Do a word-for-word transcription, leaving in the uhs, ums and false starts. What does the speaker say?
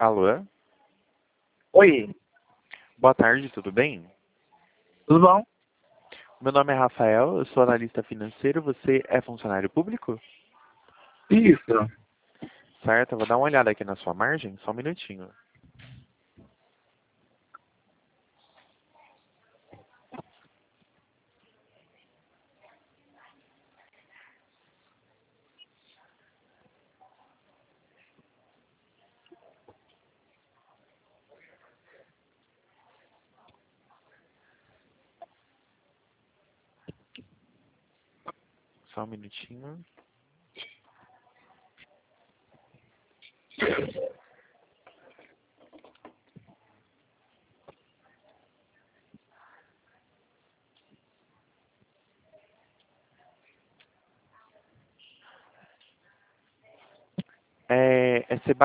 Alô? Oi, Boa tarde, tudo bem? tudo bom? Meu nome é Rafael, eu sou analista financeiro, você é funcionário público? Isso. Certo, eu vou dar uma olhada aqui na sua margem, só um minutinho. Só um minutinho. É, é